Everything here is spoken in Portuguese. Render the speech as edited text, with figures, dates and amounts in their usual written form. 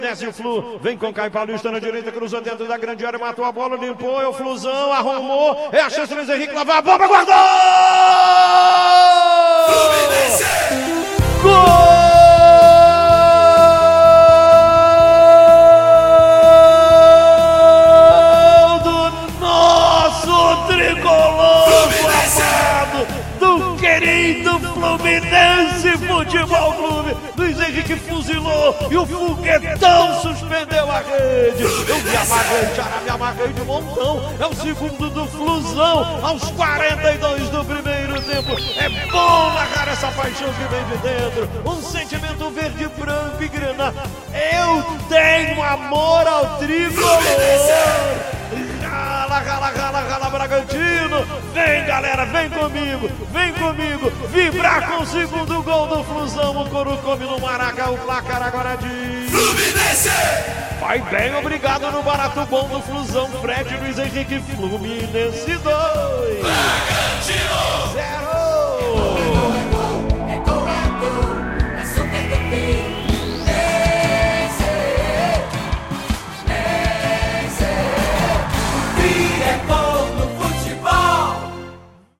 Desce o Flu, vem com Caio Paulista na direita, cruzou dentro da grande área, matou a bola, limpou, é o Fluzão, arrumou, é a chance do Luiz Henrique, lavar a bomba, guardou! Gol do nosso tricolor amado, do querido Fluminense Futebol Clube. Luiz Henrique fuzilou e o foguetão suspendeu a rede. Eu me amarrei, me amarrei de montão. É o segundo do Flusão aos 42 do primeiro tempo. É bom narrar essa paixão que vem de dentro. Um sentimento verde, branco e grana. Eu tenho amor ao tricolor. Rala, rala, rala, rala, Bragantino. Vem, galera, vem comigo, vibrar com o segundo gol do Flusão. O Couro come no Maraca, o placar agora diz Fluminense! Vai bem, obrigado no barato bom do Flusão. Fred, Luiz Henrique, Fluminense 2 Bragantino 0.